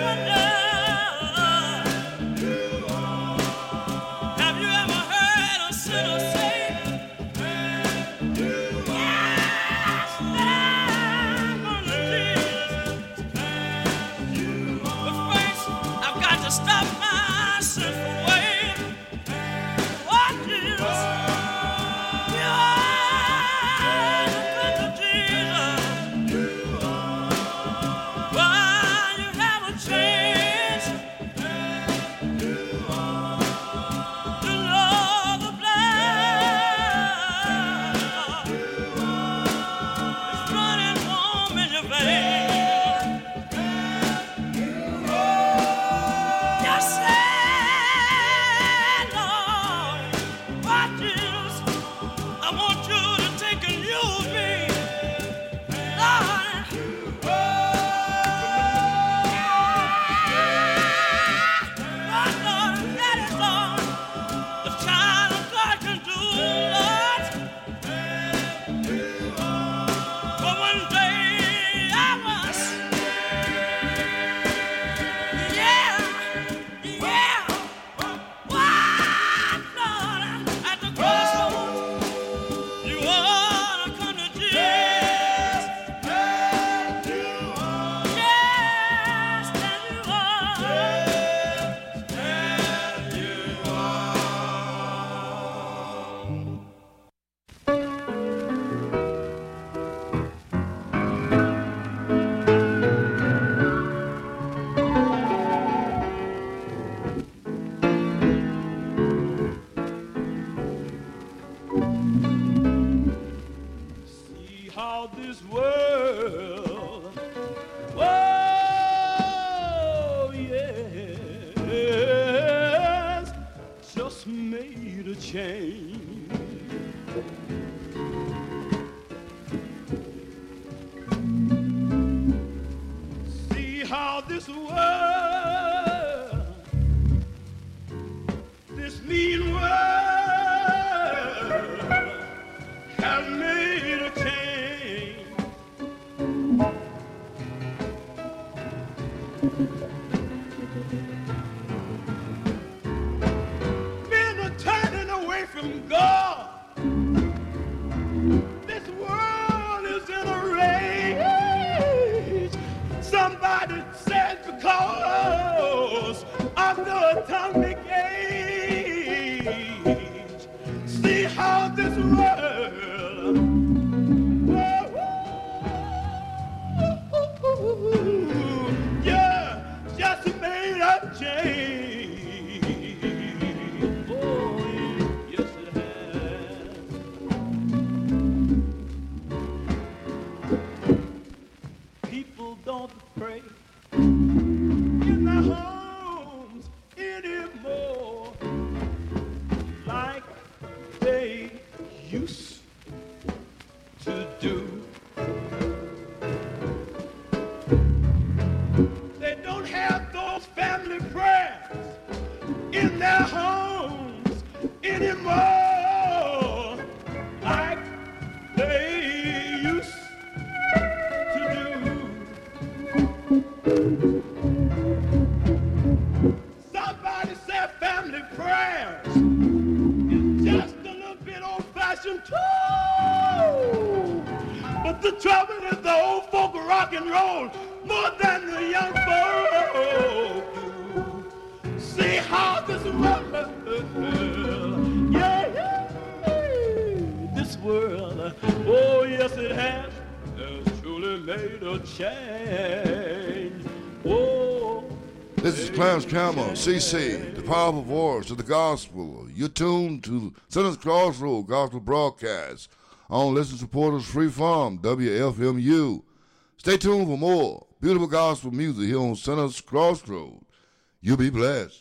CC, the powerful voice of the gospel. You're tuned to Sinner's Crossroad Gospel Broadcast on Listen Supporters Free Farm, WFMU. Stay tuned for more beautiful gospel music here on Sinner's Crossroad. You'll be blessed.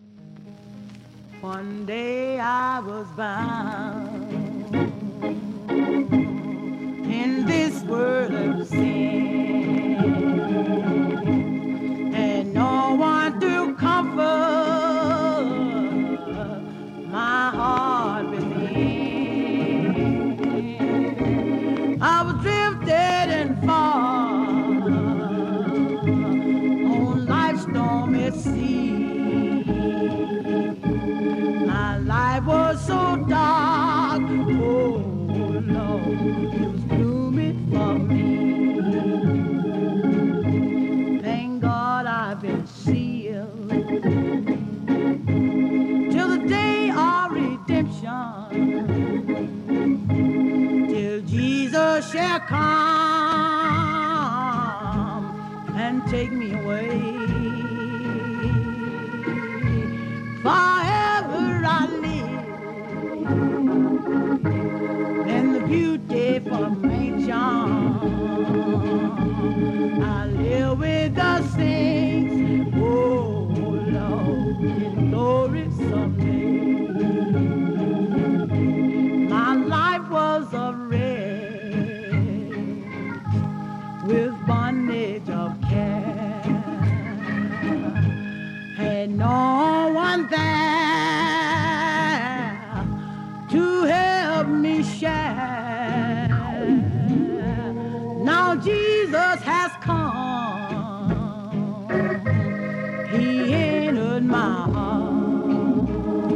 One day I was bound in this world of sin, and no one to comfort my heart within. I was drifted and far on life's at sea. My life was so dark, oh Lord, it was gloomy for me. Thank God I've been sealed till the day of redemption, till Jesus shall come and take me away. Forever I live in the beautiful mansion. I live with the saints, oh Lord, in glory someday. My life was a wreck with bondage of care. Had no one there to help me share. Now Jesus has come, he entered my heart,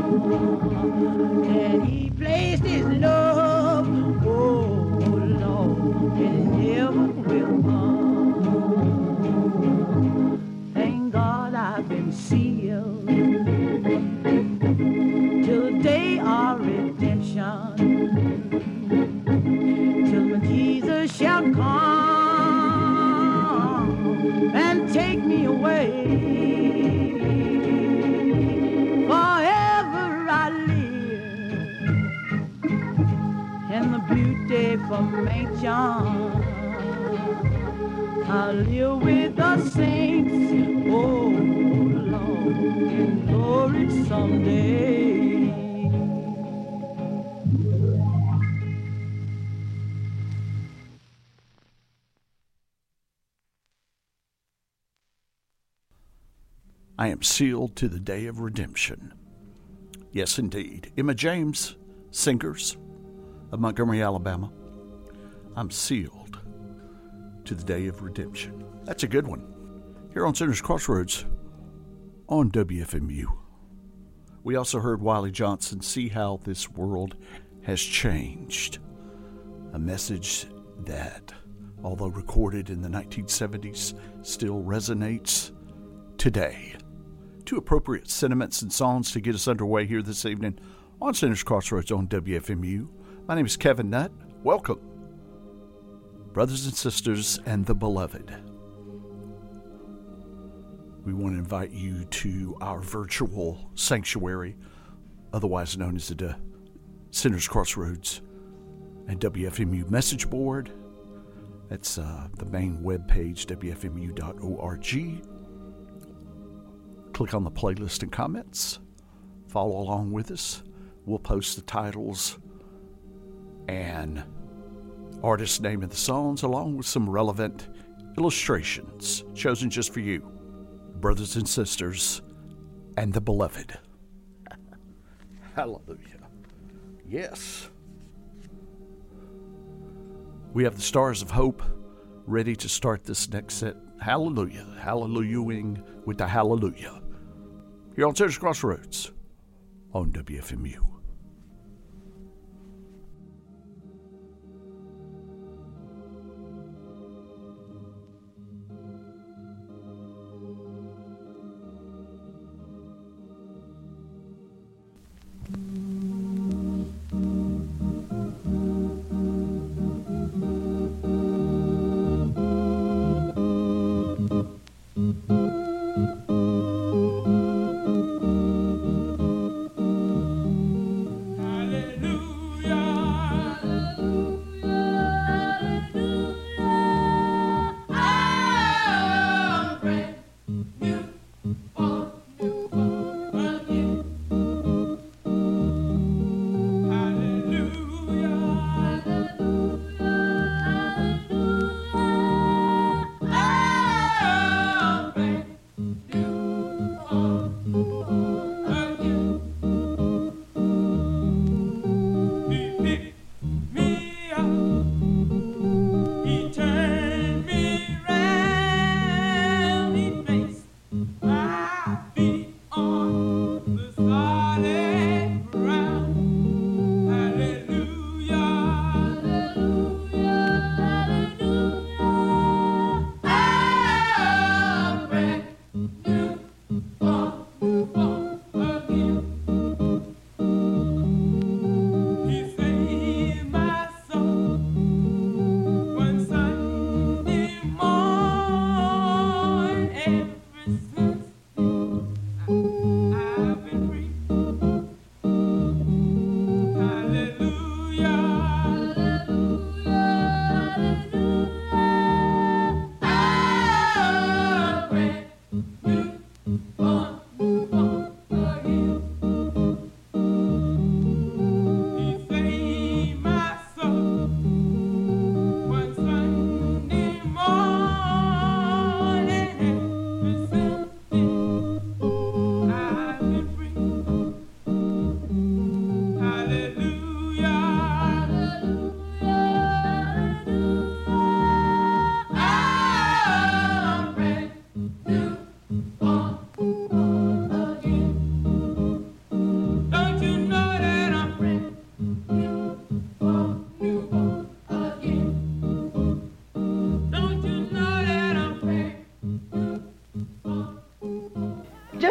and he placed his love, oh Lord, and never will come. Thank God I've been sealed till the day of redemption, till my Jesus shall come and take me away. Forever I live in the beautiful mansion. I live with the saints, oh Lord, in glory someday. I am sealed to the day of redemption. Yes, indeed. Emma James, Singers of Montgomery, Alabama. I'm sealed to the day of redemption. That's a good one. Here on Sinners Crossroads on WFMU. We also heard Wiley Johnson, See How This World Has Changed. A message that, although recorded in the 1970s, still resonates today. Two appropriate sentiments and songs to get us underway here this evening on Sinners Crossroads on WFMU. My name is Kevin Nutt. Welcome, brothers and sisters and the beloved. We want to invite you to our virtual sanctuary, otherwise known as the Sinners Crossroads and WFMU message board. That's the main webpage, wfmu.org. Click on the playlist and comments. Follow along with us. We'll post the titles and artist name of the songs along with some relevant illustrations chosen just for you, brothers and sisters, and the beloved. Hallelujah. Yes. We have the Stars of Hope ready to start this next set. Hallelujah. Hallelujahing with the hallelujah. Here on Sinners Crossroads on WFMU.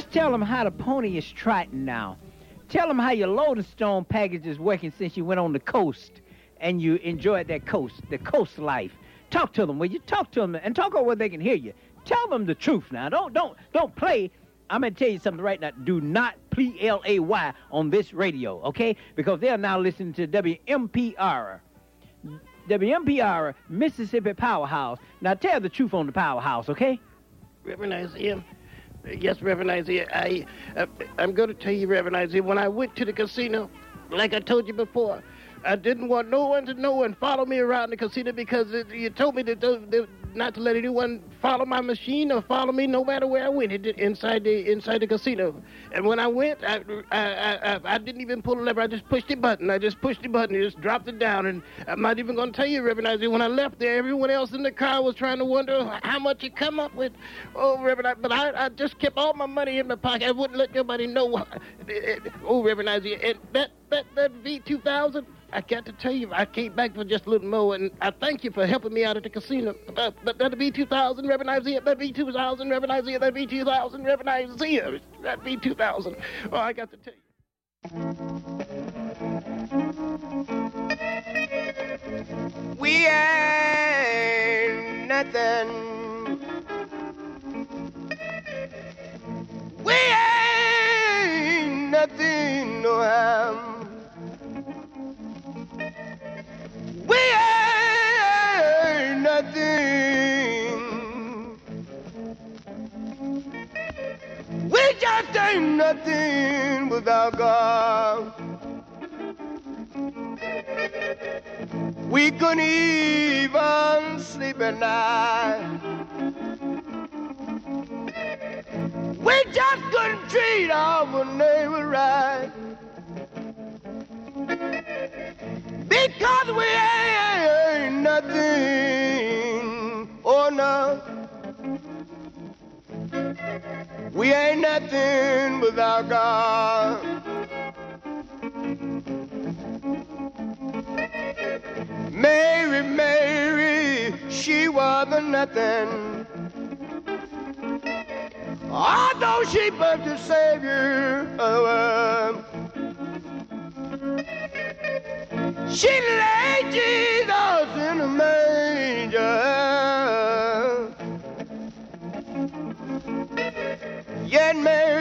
Just tell them how the pony is trotting now. Tell them how your Loading Stone package is working since you went on the coast and you enjoyed that the coast life. Talk to them, will you? Talk to them and talk over where they can hear you. Tell them the truth now. Don't play. I'm going to tell you something right now. Do not play on this radio, okay? Because they are now listening to WMPR. WMPR, Mississippi Powerhouse. Now tell the truth on the Powerhouse, okay? Reverend Isaiah. Yes, Reverend Isaiah. I'm going to tell you, Reverend Isaiah, when I went to the casino, like I told you before, I didn't want no one to know and follow me around the casino because you told me that not to let anyone follow my machine or follow me no matter where I went inside the casino. And when I went, I didn't even pull the lever. I just pushed the button. It just dropped it down. And I'm not even going to tell you, Reverend Isaiah, when I left there, everyone else in the car was trying to wonder how much it come up with. Oh, Reverend, but I just kept all my money in my pocket. I wouldn't let nobody know. Oh, Reverend Isaiah, and that V2000, I got to tell you, I came back for just a little more, and I thank you for helping me out at the casino. But that'll be 2,000, Reverend Isaiah. That'll be 2,000, Reverend Isaiah. That'll be 2,000, Reverend Isaiah. That'll be 2,000. Oh, I got to tell you. We ain't nothing. We ain't nothing, no harm. We ain't nothing. We just ain't nothing without God. We couldn't even sleep at night. We just couldn't treat our neighbor right. Because we ain't nothing, oh no. We ain't nothing without God. Mary, she wasn't nothing. Although she birthed the Savior of the world. She laid Jesus in a manger. Yet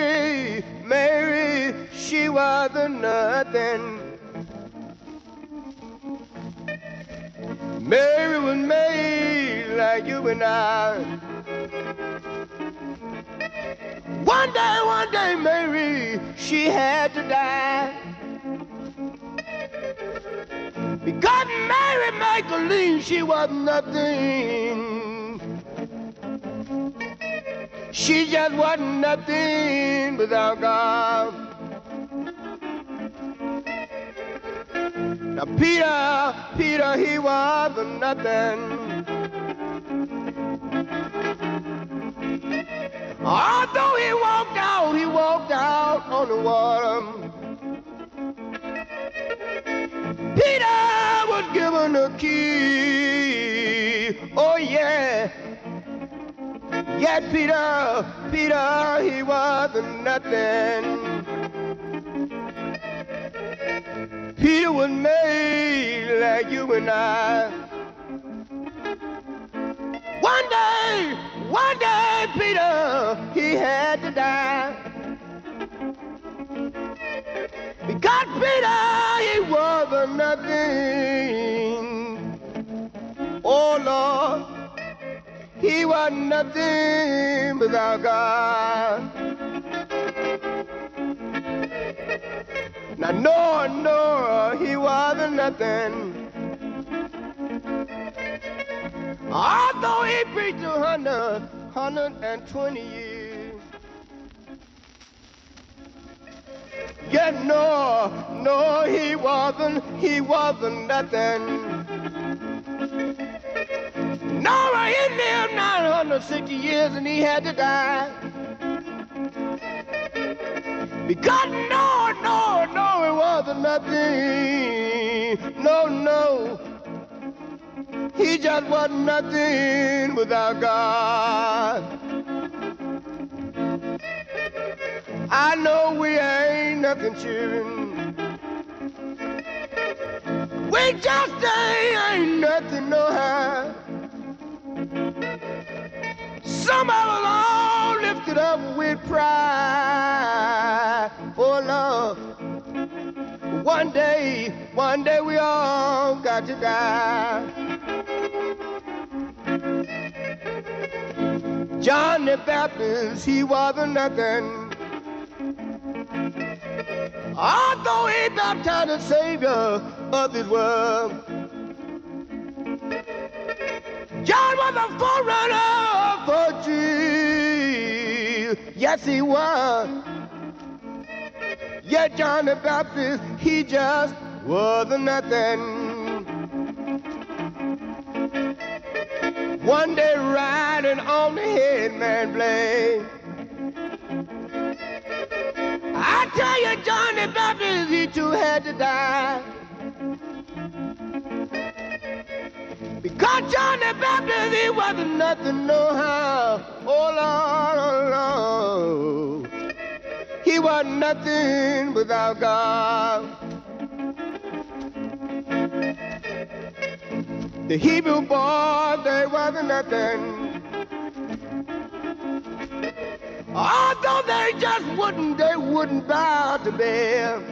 Mary, she wasn't nothing. Mary was made like you and I. One day, Mary, she had to die. Because Mary Magdalene, she was nothing. She just wasn't nothing without God. Now Peter, he wasn't nothing. Although he walked out on the water. Peter was given a key. Oh yeah. Yet Peter, he wasn't nothing. Peter was made like you and I. One day, Peter, he had to die. Because Peter, he wasn't nothing. Oh Lord, he wasn't nothing without God. Now Noah, he wasn't nothing. Although he preached 120 years. Yet Noah, he wasn't nothing. Noah, he lived 960 years and he had to die. Because Noah, it wasn't nothing. No. He just wasn't nothing without God. I know we ain't nothing cheering. We just ain't nothing no how. Some of us all lifted up with pride. Oh Lord, one day we all got to die. John the Baptist, he wasn't nothing. Although he baptized the Savior of this world, John was a forerunner for Jesus. Yes, he was. Yet John the Baptist, he just wasn't nothing. One day riding on the headman blade, I tell you, John the Baptist, he too had to die. Because John the Baptist, he wasn't nothing no how. Oh Lord, he wasn't nothing without God. The Hebrew boys, they wasn't nothing. Although they just wouldn't bow to Baal.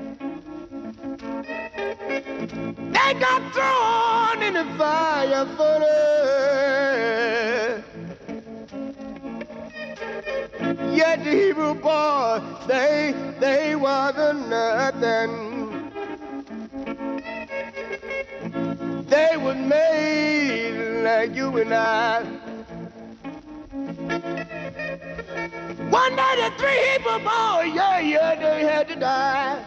They got thrown in the fire furnace. Yet the Hebrew boys, they wasn't nothing. They was made like you and I. One day the three Hebrew boys, yeah, they had to die.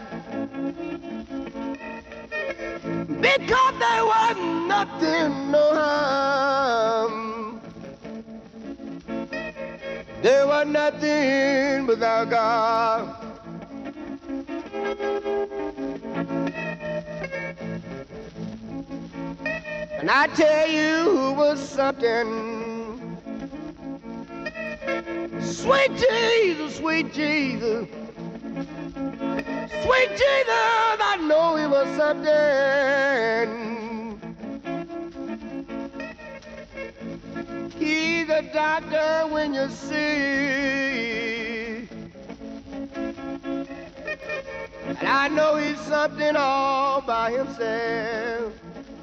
Because there was nothing, no harm. There was nothing without God. And I tell you who was something. Sweet Jesus, sweet Jesus. Sweet Jesus, I know he was something. He's a doctor when you see. And I know he's something all by himself.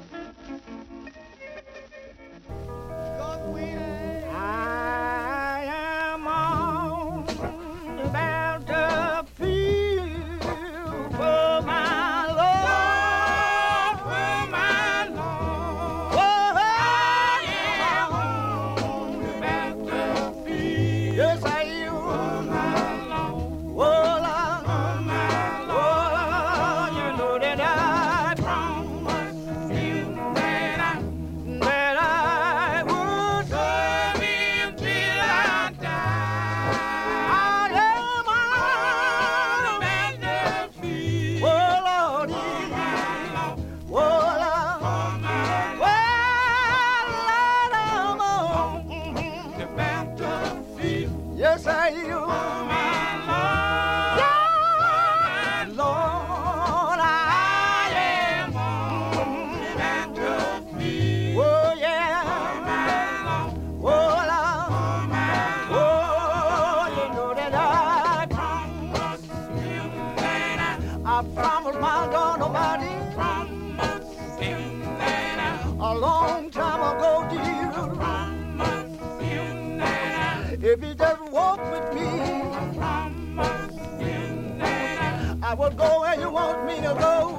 I am on the battlefield for my Lord, for my Lord. Oh, I am on the battlefield. Yes, I am. For my Lord. Oh, Lord. For my Lord. Oh, you know that I promised you that I would serve him till I die. I am on the battlefield. Oh, Lord, oh, Lord, well, I'm on the battlefield. Yes, I am. Yeah, Lord, I am on the battlefield. Oh, yeah. Oh, Lord, oh, you know that I promised my God Almighty a long time ago, Jesus. If you just walk with me, I will go where you want me to go.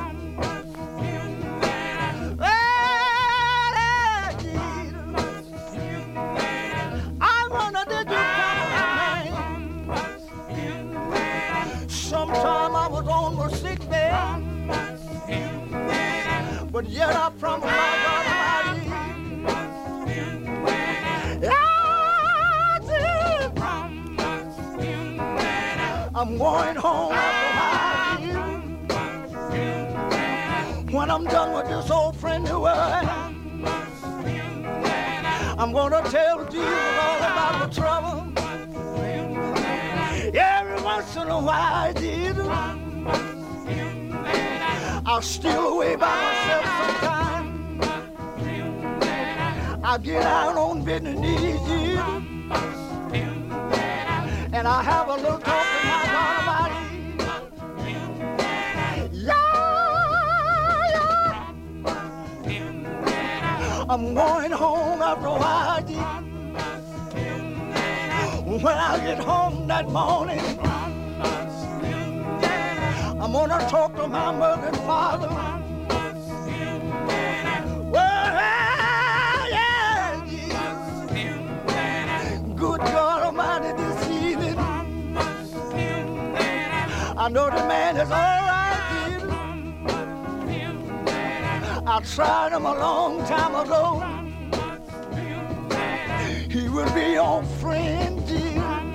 Well, Jesus, I wanna did you promise me. Sometime I was on my sick bed, but yet I promised my God Almighty. I'm going home after my when I'm done with this old friendly world, I'm gonna tell Jesus all about the trouble. Everyone once in a while, Jesus, I'll steal away by myself sometimes. I'll get out on bending knees, Jesus, and I'll have a little talk with my God Almighty. I'm going home after a while, Jesus. When I get home that morning, I'm gonna talk to my mother and father. Well, yeah, Jesus. Good God Almighty, this evening, I know the man is all right, Jesus. I tried him a long time ago. He will be your friend, Jesus.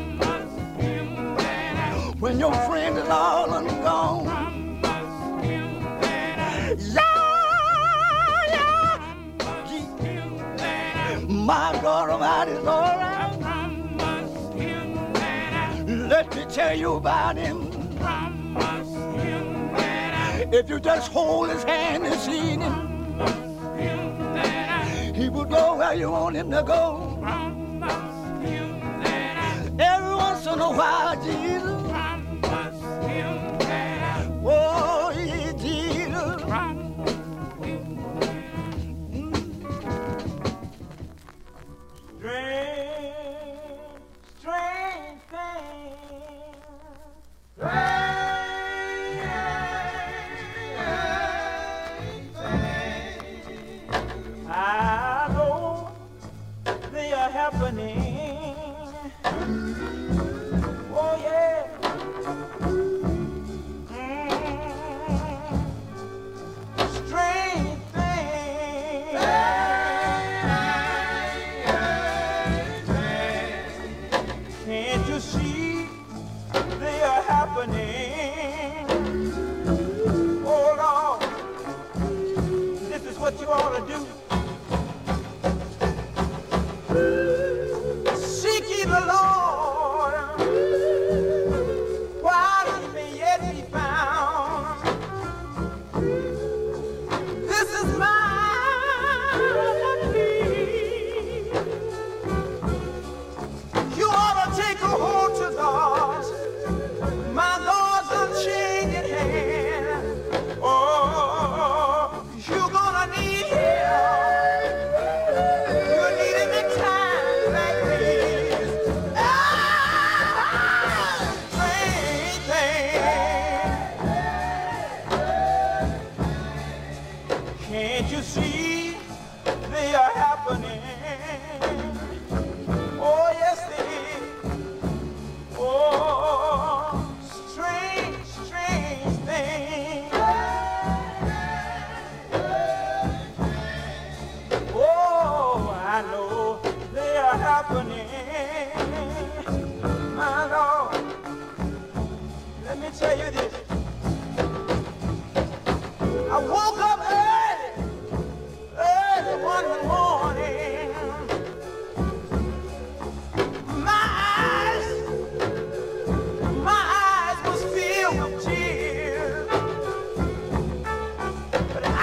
When your friend is all and gone. Yeah. My God Almighty is all right. Let me tell you about him. If you just hold his hand this evening, he will go where you want him to go. Every once in a while, Jesus. Oh, yeah, Jesus. Strange things. I know they are happening. Oh, yeah. Strange things. Can't you see they are happening? Oh, Lord, this is what you ought to do. Seek ye the Lord while he may yet be found. This is my plea. You ought to take a hold to God, my God's unchanging hand. Oh, you're gonna need help. You need him in times like these. Strange things. Can't you see they are happening? Oh, yes, they is. Oh, strange, strange things. Oh, I know they are happening. My Lord, let me tell you this. I woke up early one morning. My eyes was filled with tears. But I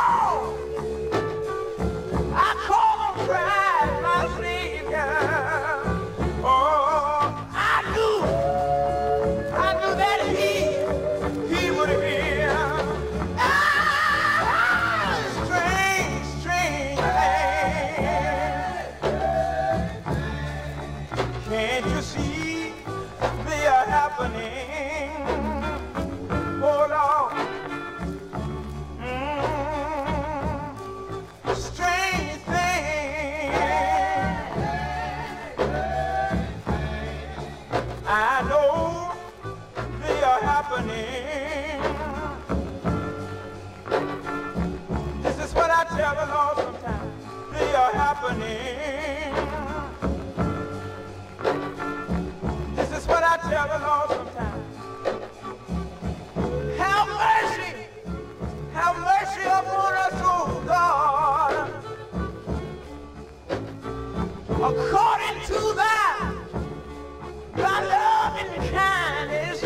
called on Christ, my Savior. Oh, I knew that he would hear. Strange, strange things. Can't you see they are happening? Oh, Lord. Strange things. I know they are happening. This is what I tell the Lord sometimes. They are happening. This is what I tell the Lord sometimes. Have mercy upon us, oh God, according to thy love and kindness.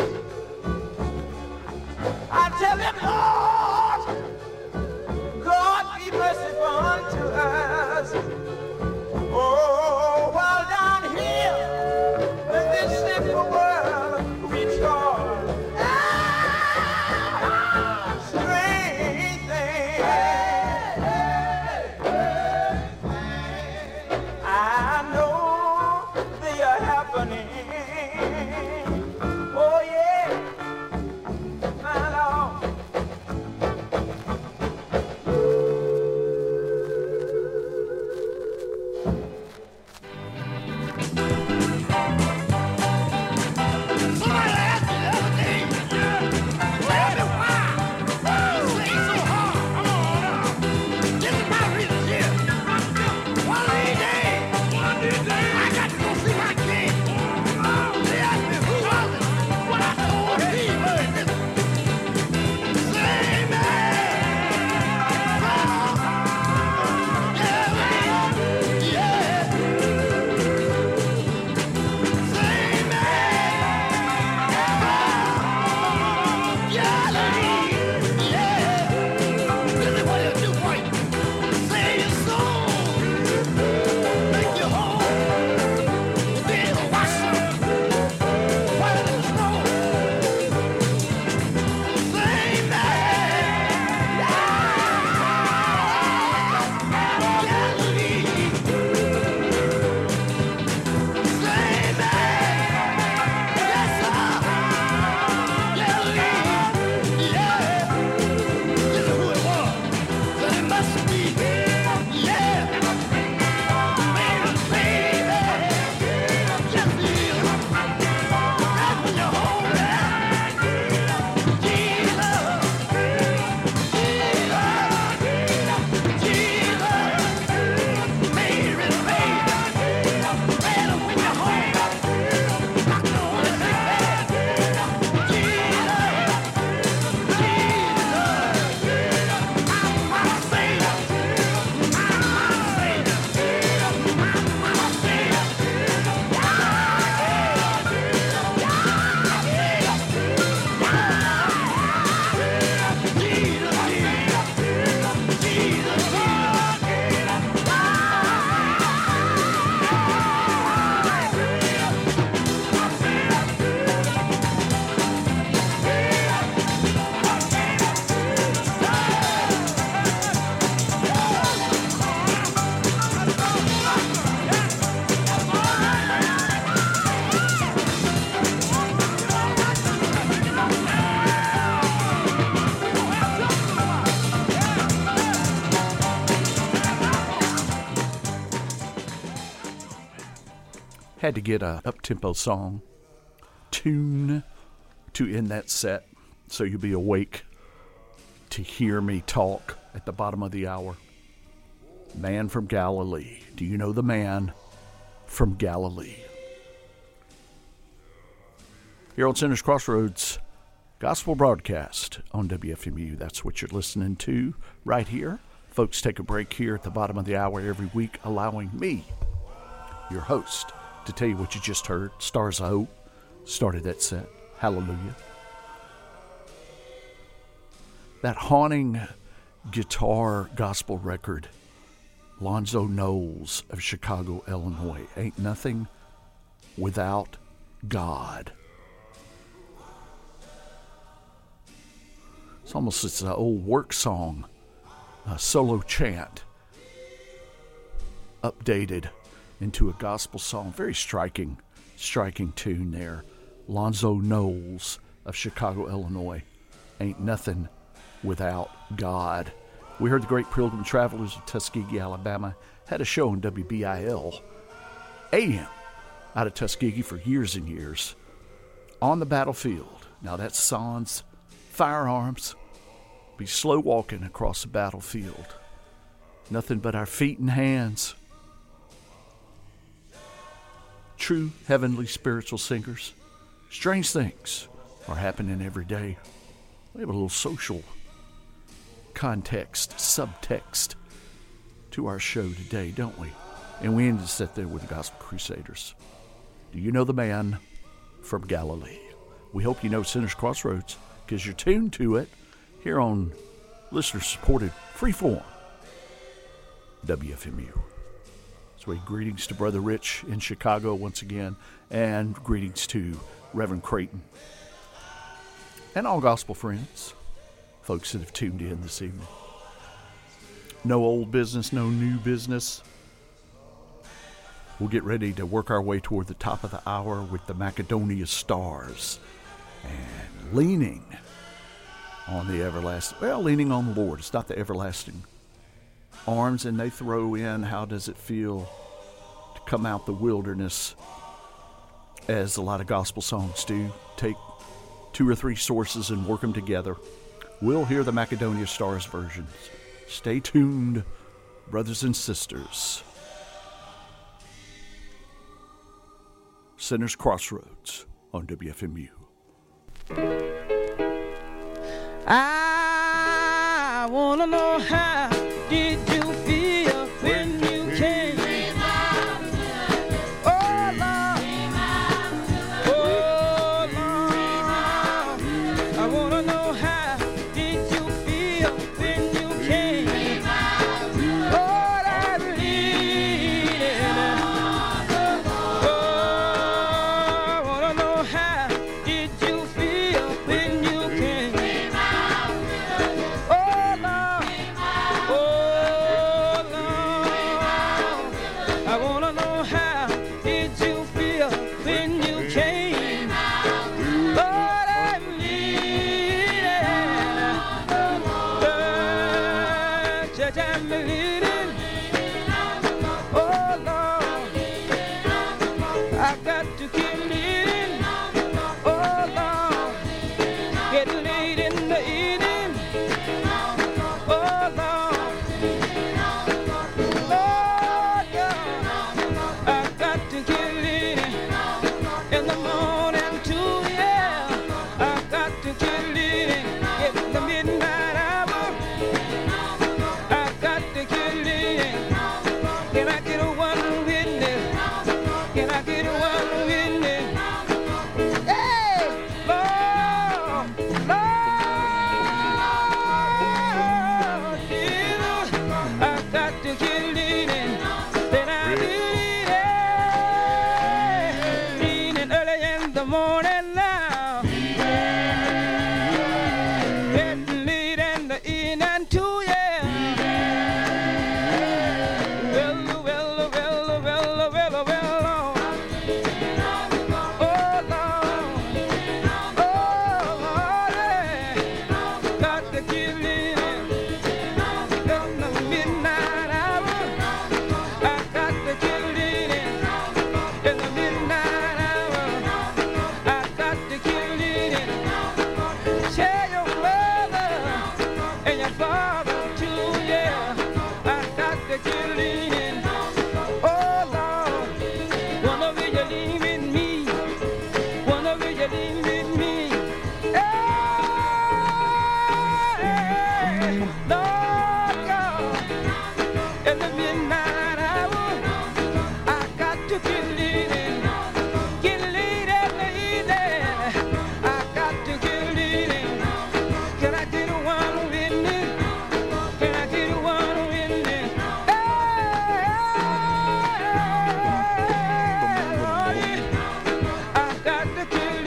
had to get a up-tempo song tune to end that set so you'll be awake to hear me talk at the bottom of the hour. Man from Galilee. Do you know the man from Galilee? Here on Sinners Crossroads Gospel Broadcast on WFMU. That's what you're listening to right here. Folks, take a break here at the bottom of the hour every week, allowing me, your host, to tell you what you just heard. Stars of Hope started that set. Hallelujah. That haunting guitar gospel record, Lonzo Knowles of Chicago, Illinois. Ain't Nothing Without God. It's an old work song, a solo chant, updated into a gospel song. Very striking tune there. Lonzo Knowles of Chicago, Illinois. Ain't Nothing Without God. We heard the great Pilgrim Travelers of Tuskegee, Alabama. Had a show on WBIL AM out of Tuskegee for years and years. On the battlefield. Now that's sans firearms. Be slow walking across the battlefield. Nothing but our feet and hands. True heavenly spiritual singers. Strange things are happening every day. We have a little social context, subtext to our show today, don't we? And we ended to sit there with the Gospel Crusaders. Do you know the man from Galilee? We hope you know Sinners Crossroads because you're tuned to it here on listener-supported Freeform WFMU. So greetings to Brother Rich in Chicago once again, and greetings to Reverend Creighton and all gospel friends, folks that have tuned in this evening. No old business, no new business. We'll get ready to work our way toward the top of the hour with the Macedonia Stars and leaning on the everlasting, leaning on the Lord. It's not the everlasting arms, and they throw in, how does it feel to come out the wilderness, as a lot of gospel songs do. Take 2 or 3 sources and work them together. We'll hear the Macedonia Stars versions. Stay tuned, brothers and sisters. Sinners Crossroads on WFMU. I wanna know, how did you feel when you came? Oh Lord, oh Lord, I wanna know, how did you feel when you came? Lord, I believe it. Oh, I wanna know, how did you feel when you came?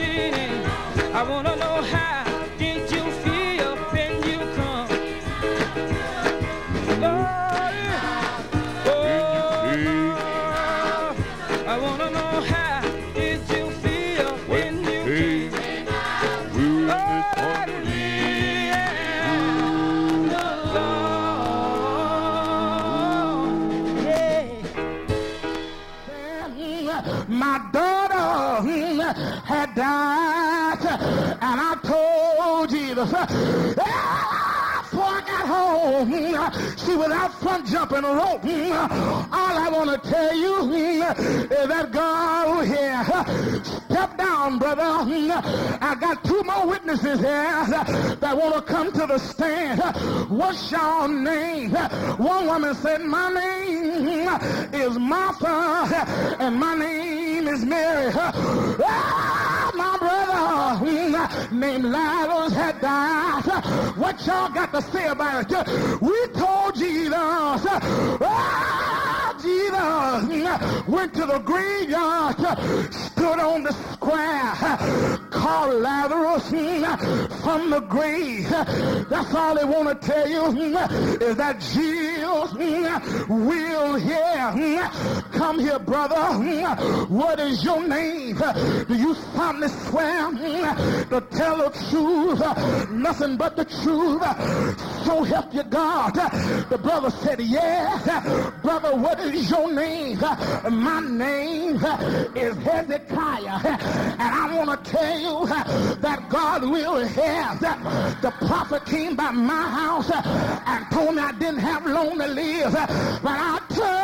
leaning. I wanna know how did you feel when you come? I wanna know how did you feel when you came? My daughter had died, and I told Jesus, before I got home, she was out front jumping rope. All I want to tell you is that God here, step down, brother. I got two more witnesses here that want to come to the stand. What's your name? One woman said, my name is Martha, and my name is Mary. My brother named Lazarus had died. What y'all got to say about it? We told Jesus. Jesus went to the graveyard, stood on the square, called Lazarus from the grave. That's all they want to tell you is that Jesus will hear. Come here, brother. What is your name? Do you solemnly swear to tell the truth, nothing but the truth? So help you God. The brother said, yeah. Brother, what is your name? My name is Hezekiah. And I want to tell you that God will hear. The prophet came by my house and told me I didn't have long to live. But I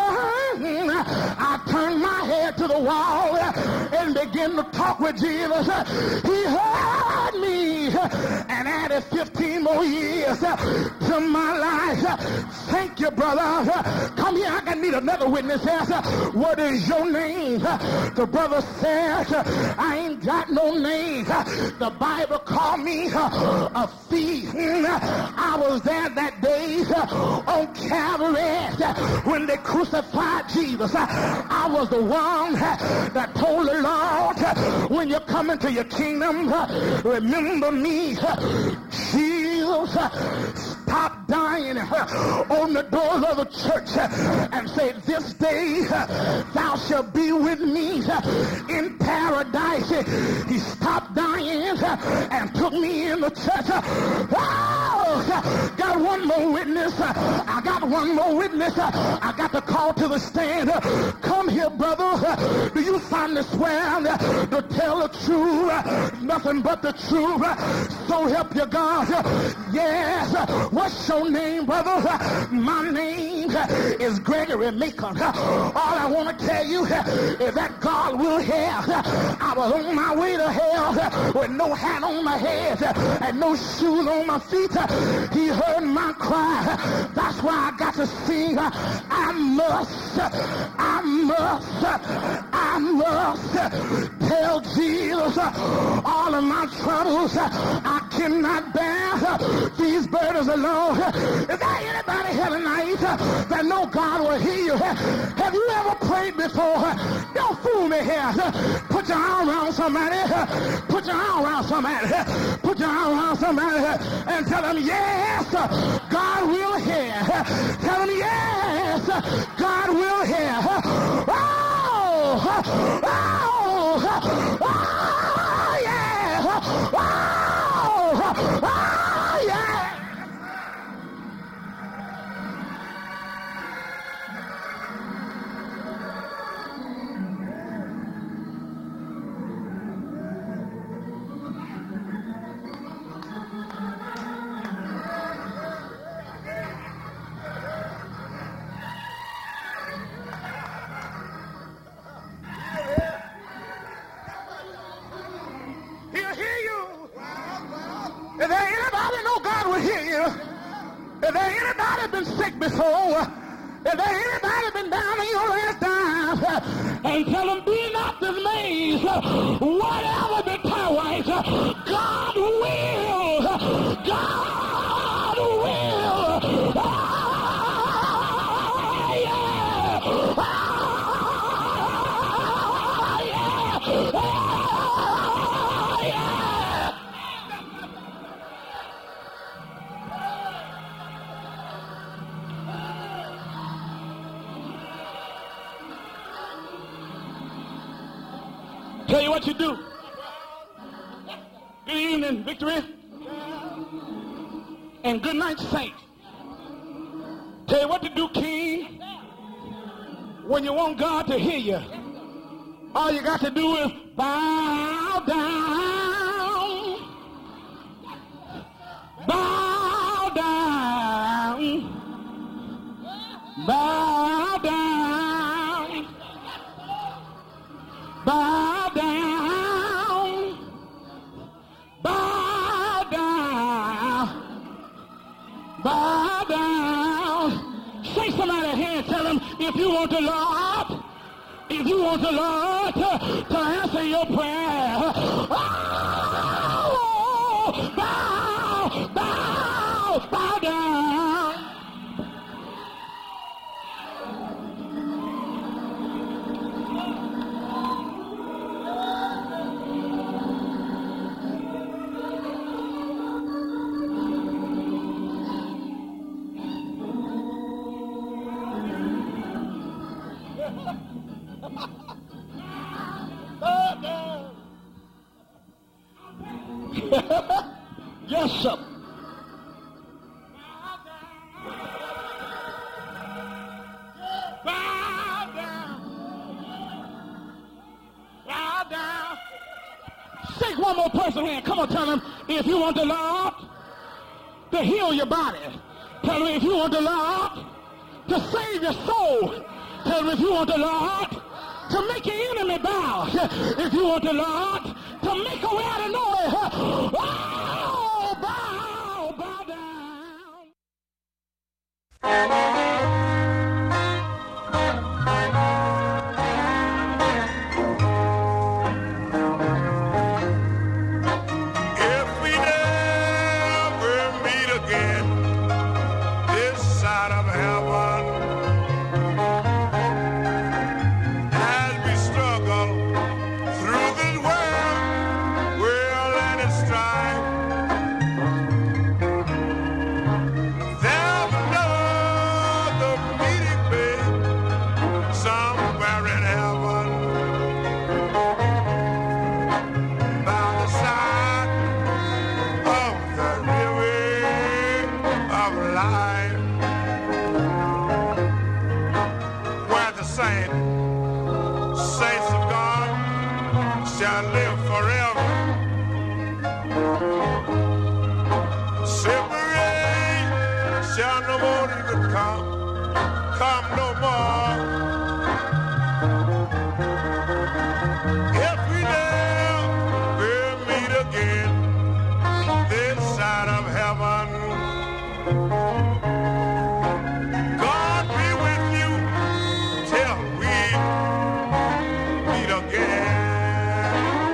turned my head to the wall and began to talk with Jesus. He heard me and added 15 more years to my life. Thank you, brother. Come here, I need another witness here. What is your name? The brother said, I ain't got no name. The Bible called me a thief. I was there that day on Calvary when they crucified Jesus. I was the one that told the Lord, when you come into your kingdom, remember me. Jesus stopped dying on the doors of the church and said, this day thou shalt be with me in paradise. He stopped dying and took me in the church. Oh, got one more witness. I got one more witness. I got to call to the stand. Come here, brother. Do you finally swear to tell the truth, nothing but the truth? So help you God. Yes. What's your name, brother? My name is Gregory Macon. All I want to tell you is that God will hear. I was on my way to hell with no hat on my head and no shoes on my feet. He heard my cry. That's why I got to sing. I must tell Jesus all of my troubles. I cannot bear these burdens alone. Is there anybody here tonight that know God will hear you? Have you ever prayed before? Don't fool me here. Put your arm around somebody. Put your arm around somebody. Put your arm around somebody and tell them, yes, God will hear. Tell them, yes, God will hear. Oh, yeah. Yeah. He'll hear you. Is there anybody know God will hear you? Is there anybody been sick before? Is there anybody been down in your last time? And tell them, be not dismayed. Whatever betide, God will. God will. Oh, yeah. Oh, yeah. Oh, what you do. Good evening, Victory. And good night, Saints. Tell you what to do, King. When you want God to hear you, all you got to do is bow down. Bow down. Bow down. Bow down. Bow down. Bow down. Shake somebody's hand, tell them, if you want the Lord, if you want the Lord to answer your prayer, oh, bow, bow, bow down. Yes, sir. Bow down. Bow down. Shake one more person hand. Come on, tell them, if you want the Lord to heal your body, tell them if you want the Lord to save your soul, tell them if you want the Lord to make your enemy bow, if you want the Lord to make a way out of nowhere, oh, bow down. If we never meet again this side of heaven, as we struggle through this world, we'll let it strive. There's another meeting made somewhere in heaven, by the side of the river of life, where the saints of God shall live forever. Separation no more even come no more. If we never meet again this side of heaven, God be with you till we meet again.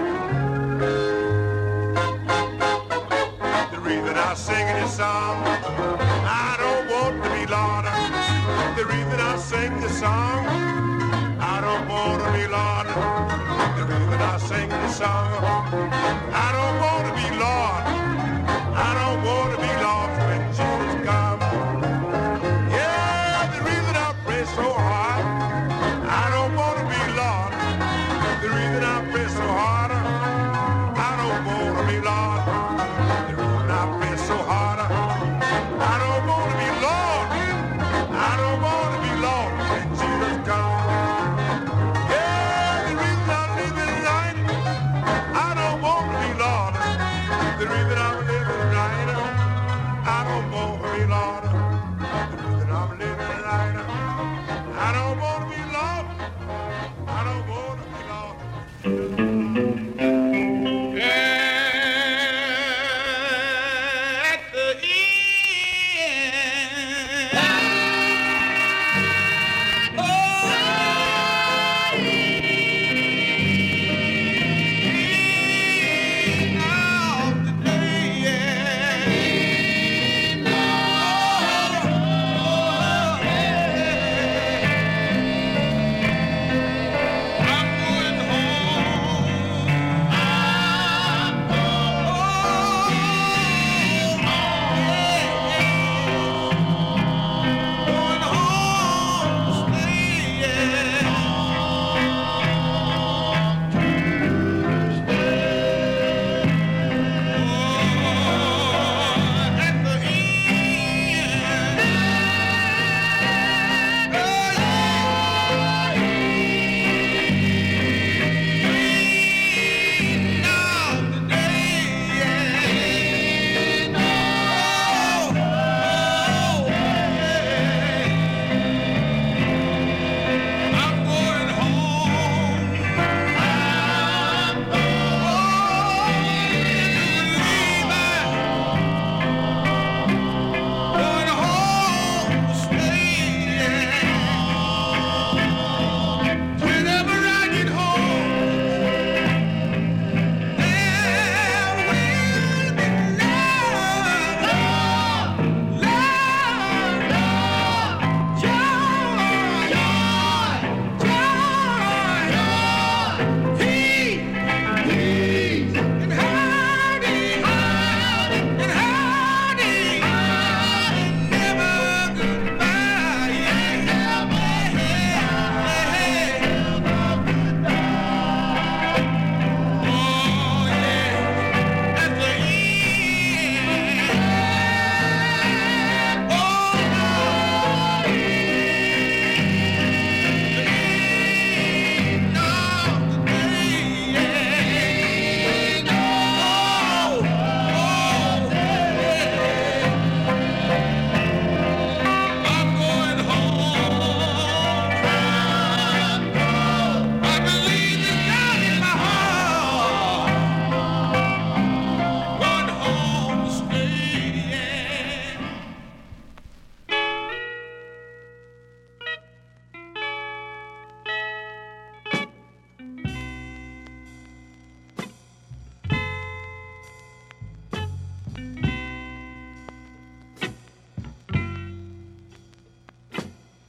The reason I sing this song, I don't want to be Lord. The reason I sing this song, I don't want to be Lord. The reason I sing this song, I don't want to be Lord. I don't want to be Lord when Jesus comes. Yeah, the reason I pray so hard, I don't want to be Lord. The reason I pray so hard, I don't want to be Lord. The reason I pray so hard, I don't want to be Lord. I don't want to be Lord when Jesus comes. Yeah, the reason I'm living right, I don't want to be Lord. The reason I'm living right, I don't want to be Lord. The reason I'm living right, I don't want to be Lord. I don't want to be Lord. At the end, of the day, yeah.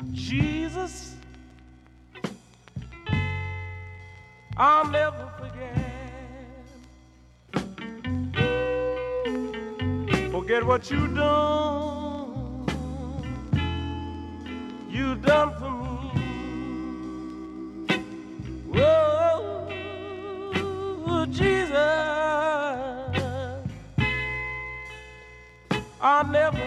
Jesus, I'll never forget what you done. You done for me. Whoa, Jesus, I'll never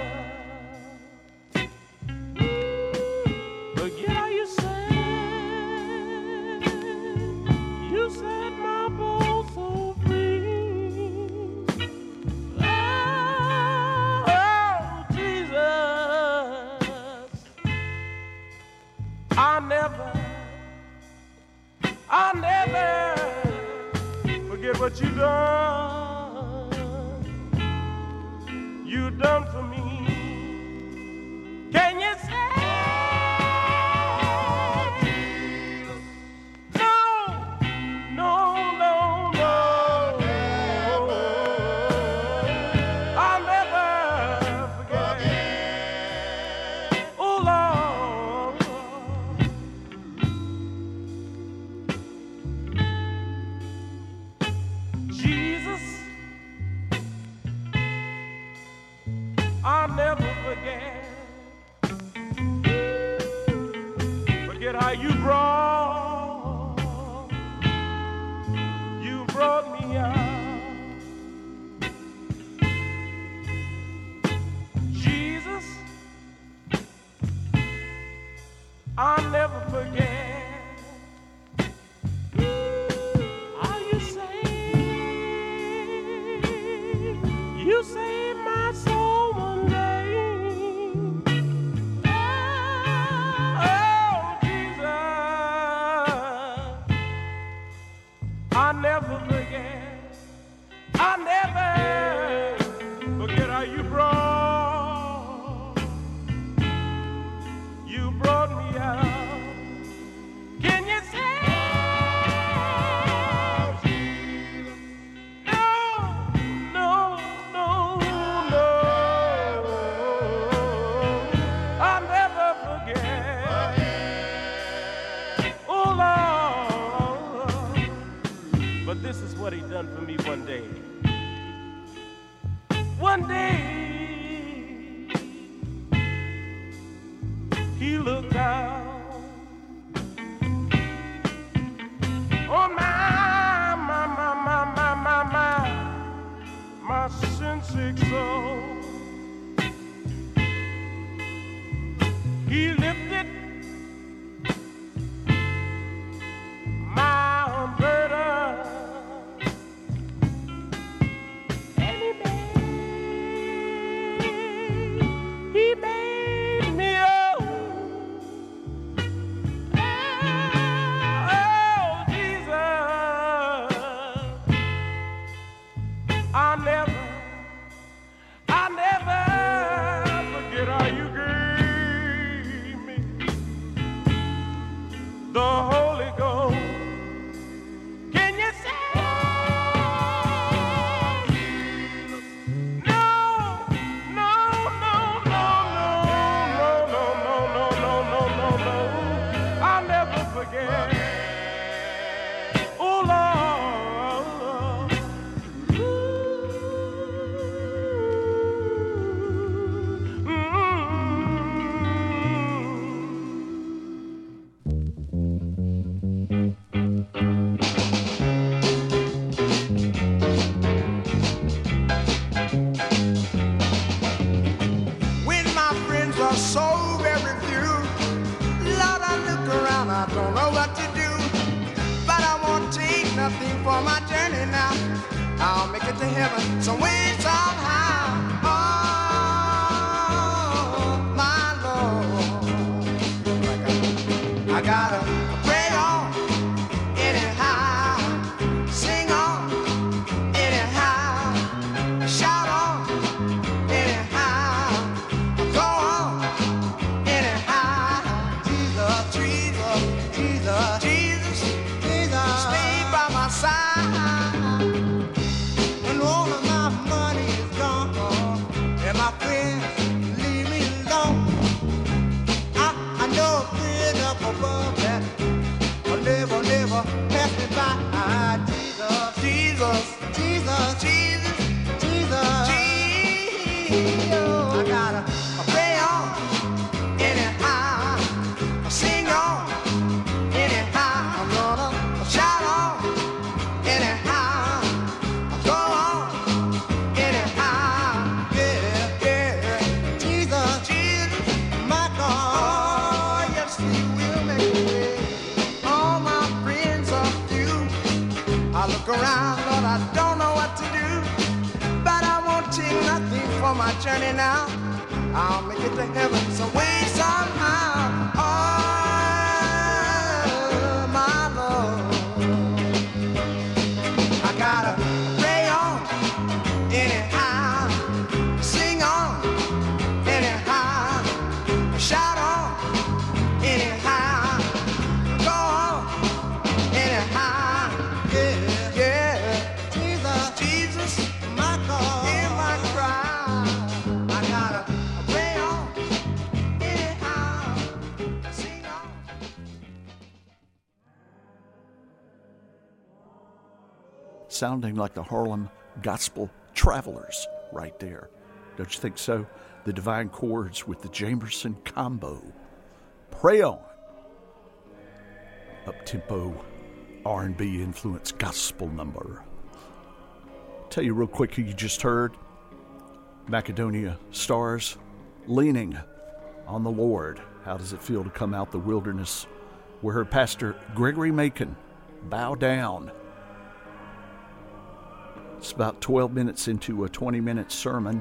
forget how you said my bones so free. Oh, Jesus, I'll never forget what you done. You done for me. Can you say? I'll never forget how you brought me out. Jesus, I'll never forget how you saved my soul. I'll never forget how you brought me out. Can you say? No. I'll never forget. Oh Lord, but this is what he done for me one day. One day, he looked out on my sin-sick soul. He lifted my burden. He made me oh, Jesus, I'll never forget how you gave me the Holy Ghost. Can you say? Oh Lord, When my friends are so very few, Lord, I look around, I don't know what to do. But I won't take nothing for my journey now. I'll make it to heaven some way, somehow. Oh, my Lord, I gotta pray on anyhow, sing on anyhow, shout on anyhow, go on anyhow. Jesus, stay by my side when all of my money Jesus, Jesus, Jesus, Jesus. I gotta pray on anyhow, sing on anyhow. I'm gonna shout on anyhow, go on anyhow. Yeah, yeah. Jesus, Jesus, my God, yes, He will make a way. All my friends are few. I look around, Lord, I don't know what to do, but I won't take nothing for my journey now. I'll make it to heaven some way, somehow. Oh, my Lord, I gotta pray on anyhow, sing on anyhow, shout on anyhow, go on anyhow. Yeah, yeah. Jesus, Jesus, my God, hear my cry. I gotta pray on anyhow, sing on. Sounding like the Harlem Gospel Travelers right there. Don't you think so? The Divine Chords with the Jamerson Combo. Pray on. Up-tempo R&B influenced gospel number. Tell you real quick who you just heard. Macedonia Stars, Leaning on the Lord. How does it feel to come out the wilderness? We heard Pastor Gregory Macon, Bow Down. It's about 12 minutes into a 20-minute sermon.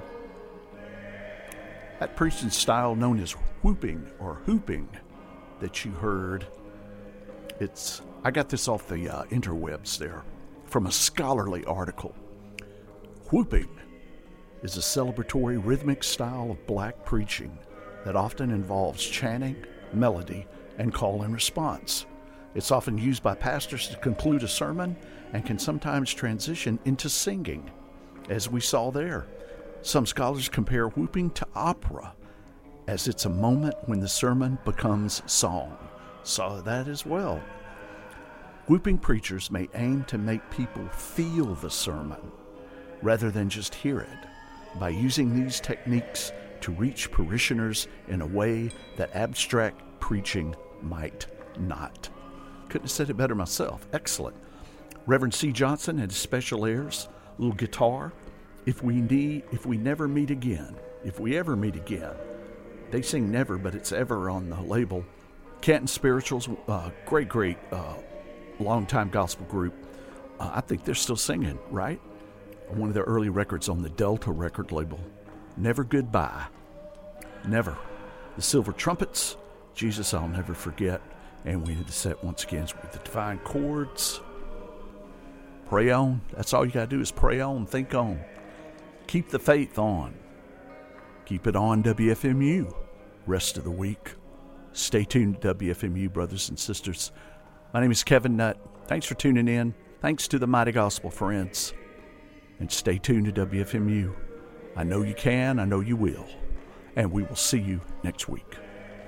That preaching style known as whooping or hooping that you heard, I got this off the interwebs there from a scholarly article. Whooping is a celebratory rhythmic style of black preaching that often involves chanting, melody, and call and response. It's often used by pastors to conclude a sermon and can sometimes transition into singing, as we saw there. Some scholars compare whooping to opera, as it's a moment when the sermon becomes song. Saw that as well. Whooping preachers may aim to make people feel the sermon rather than just hear it, by using these techniques to reach parishioners in a way that abstract preaching might not. Couldn't have said it better myself. Excellent. Reverend C. Johnson and his special airs, little guitar. If we never meet again, if we ever meet again. They sing never, but it's ever on the label. Canton Spirituals, great long-time gospel group. I think they're still singing, right? One of their early records on the Delta record label. Never Goodbye. Never. The Silver Trumpets, Jesus I'll Never Forget. And we did the set once again with the Divine Chords. Pray on. That's all you got to do is pray on, think on. Keep the faith on. Keep it on WFMU. Rest of the week. Stay tuned to WFMU, brothers and sisters. My name is Kevin Nutt. Thanks for tuning in. Thanks to the Mighty Gospel Friends. And stay tuned to WFMU. I know you can. I know you will. And we will see you next week.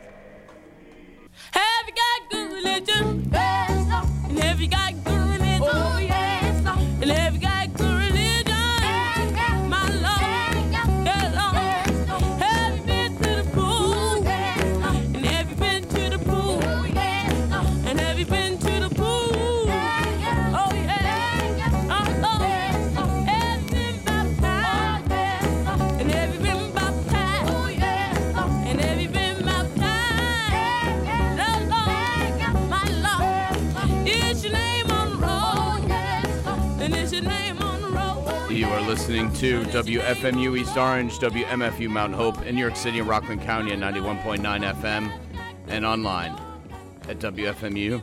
Have you got good religion? Yes, Lord. And have you got good religion? Oh, yes, Lord. And have you got good religion? Yes, yes. My Lord. Yes, Lord. Yes, Lord. Have you been to the pool? Yes, Lord. And have you been to the pool? Oh, yes, Lord. And have you been to the pool? Yes, yes. Oh, yes. Yes, Lord. Yes, Lord. Have you been baptized? Oh, yes, Lord. And have you been baptized? Oh, yes, Lord. And have you been baptized? You are listening to WFMU East Orange, WMFU Mount Hope in New York City and Rockland County at 91.9 FM and online at WFMU.org.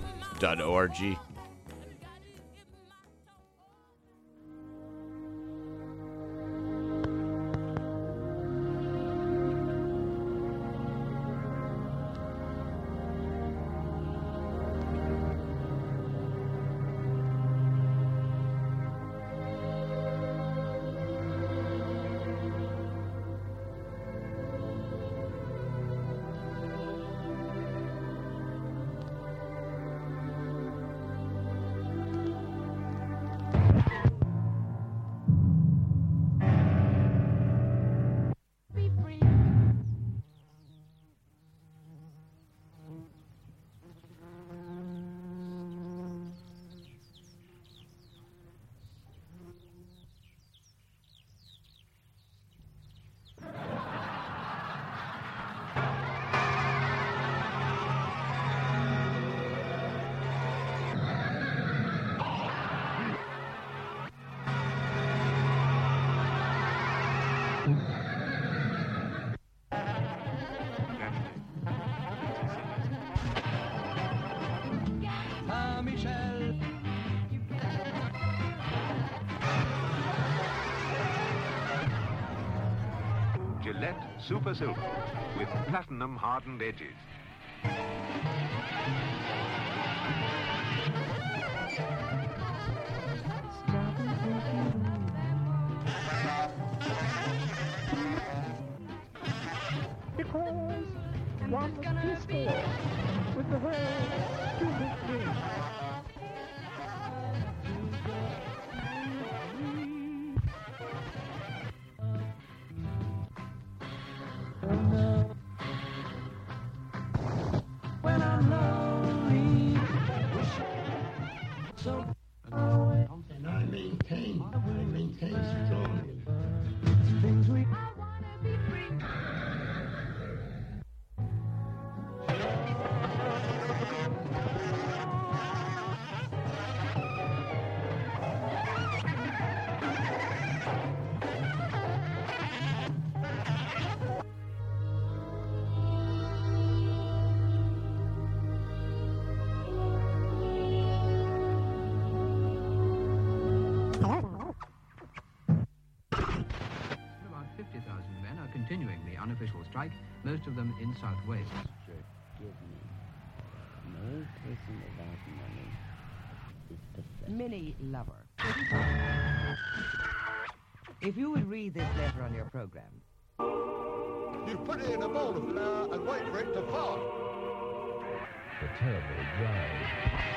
Gillette Super Silk with platinum hardened edges. Because one was peaceful with the whole stupid thing. When I'm lonely, so and I maintain strongly things we. Continuing the unofficial strike, most of them in South Wales. Give me no person without money is pathetic. Minnie Lover. If you would read this letter on your program. You put it in a bowl of flour and wait for it to fall. The terrible drive.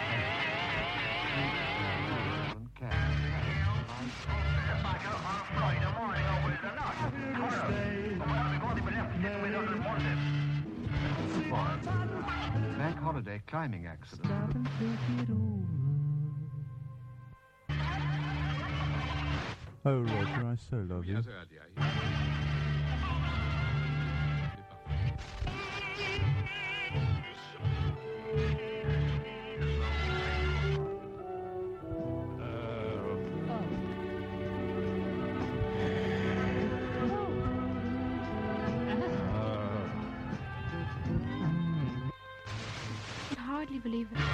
Bank holiday climbing accident. Oh, Roger, I so love you. I hardly believe it.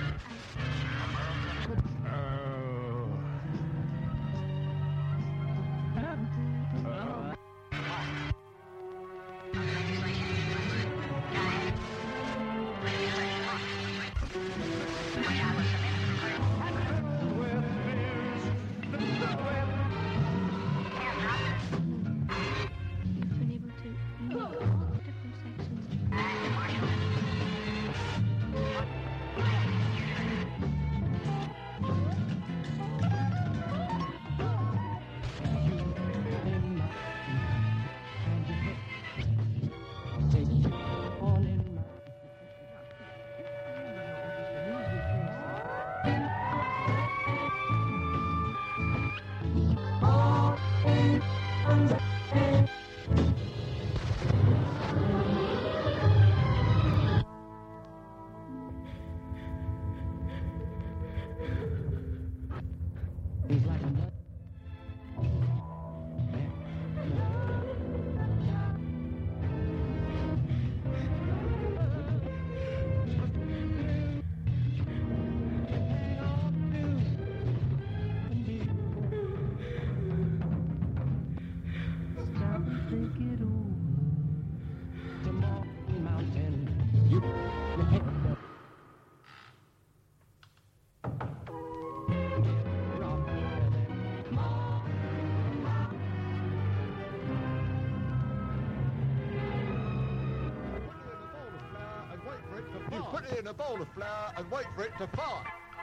You put it in a bowl of flour and wait for it to fall.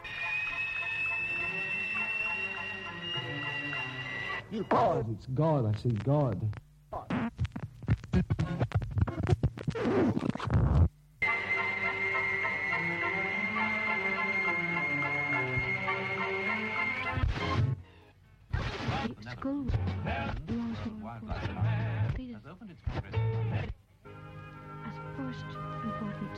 God, it's God, I say God. School as first importance.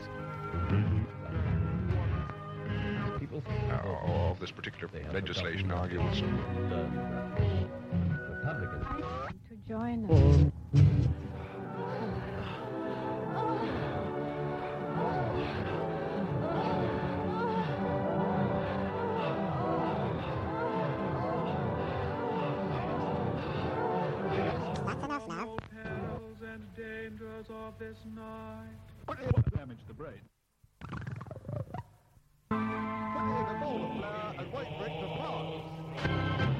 People of this particular legislation argue with some Republicans. To join them. That's enough now. colors of this night. What damage the brain? Put in a bowl of flour and wait for it to part.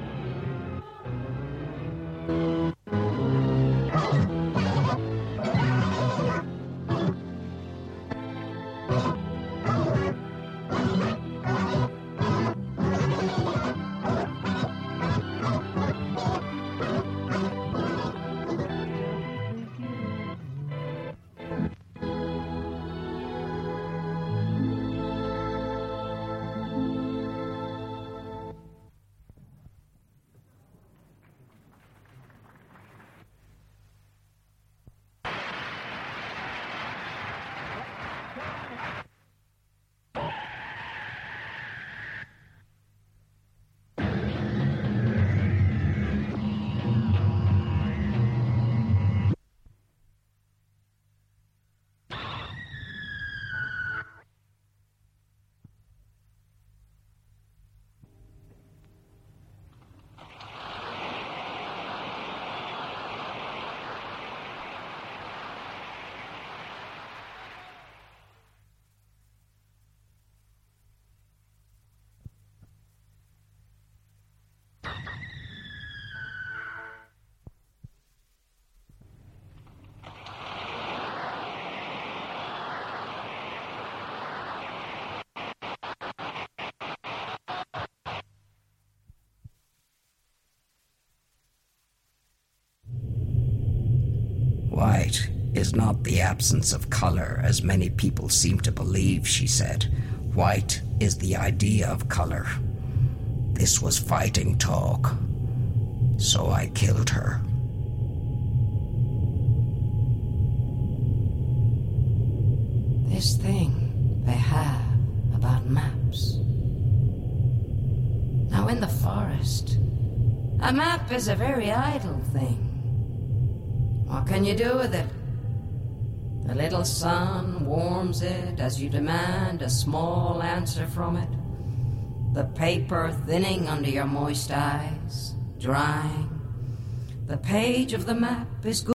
White is not the absence of color, as many people seem to believe, she said. White is the idea of color. This was fighting talk. So I killed her. This thing they have about maps. Now in the forest, a map is a very idle thing. What can you do with it? The little sun warms it as you demand a small answer from it. The paper thinning under your moist eyes, drying. The page of the map is good.